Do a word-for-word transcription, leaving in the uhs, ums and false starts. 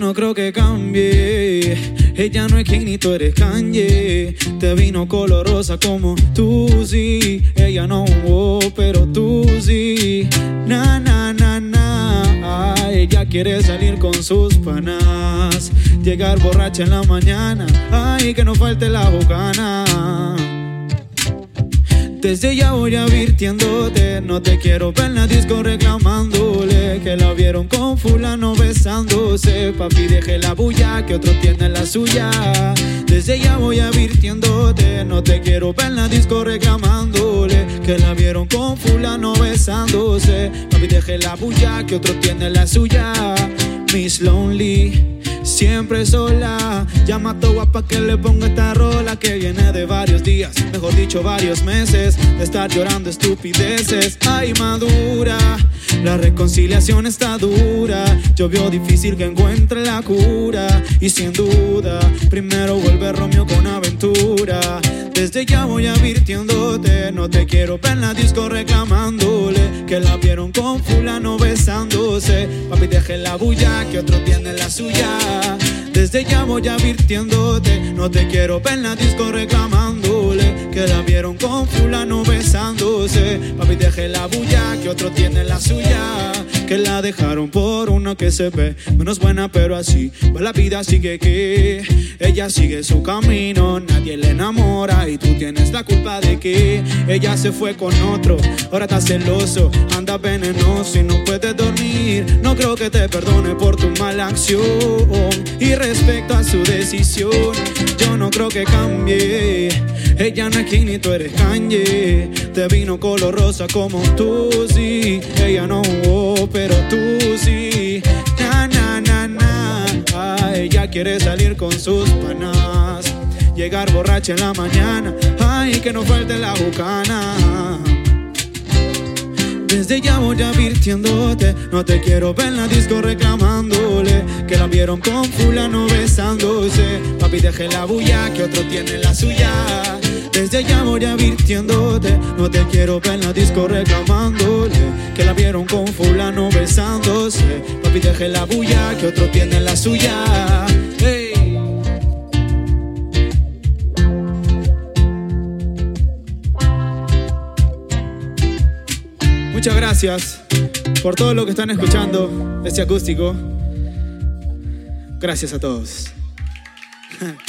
no creo que cambie. Ella no es quien ni tú eres Kanye. Te vino color rosa como tú sí. Ella no, oh, pero tú sí. Na, na, na, na. Ay, ella quiere salir con sus panas, llegar borracha en la mañana. Ay, que no falte la bocana. Desde ya voy advirtiéndote, no te quiero ver en la disco reclamándole que la vieron con fulano besándose. Papi, deje la bulla que otro tiene la suya. Desde ya voy advirtiéndote, no te quiero ver en la disco reclamándole que la vieron con fulano besándose. Papi, deje la bulla que otro tiene la suya. Miss Lonely, siempre sola. Llama a tu guapa que le ponga esta rola que viene de varios días, mejor dicho varios meses, de estar llorando estupideces. Ay, madura, la reconciliación está dura. Yo veo difícil que encuentre la cura y sin duda primero vuelve Romeo con aventura. Desde ya voy advirtiéndote, no te quiero ver en la disco reclamándole que la vieron con fulano besándose. Papi, deje la bulla que otro tiene la suya. Desde ya voy advirtiéndote, no te quiero ver en la disco reclamándole que la vieron con fulano besándose. Papi, deje la bulla que otro tiene la suya. Que la dejaron por una que se ve menos buena, pero así va la vida, sigue que ella sigue su camino, nadie le enamora y tú tienes la culpa de que ella se fue con otro. Ahora estás celoso, anda venenoso y no puedes dormir. No creo que te perdone por tu mala acción. Y respecto a su decisión, yo no creo que cambie. Ella no es quien ni tú eres Kanye. Te vino color rosa como tú sí. Ella no, oh, pero tú sí. Na, na, na, na. Ay, ella quiere salir con sus panas, llegar borracha en la mañana. Ay, que no falte la bucana. Desde ya voy advirtiéndote, no te quiero ver en la disco reclamándole que la vieron con fulano besándose. Papi, deje la bulla que otro tiene la suya. Desde ya voy advirtiéndote, no te quiero ver en la disco reclamándole que la vieron con fulano besándose. Papi, deje la bulla que otro tiene la suya. Hey. Muchas gracias por todo lo que están escuchando, este acústico. Gracias a todos.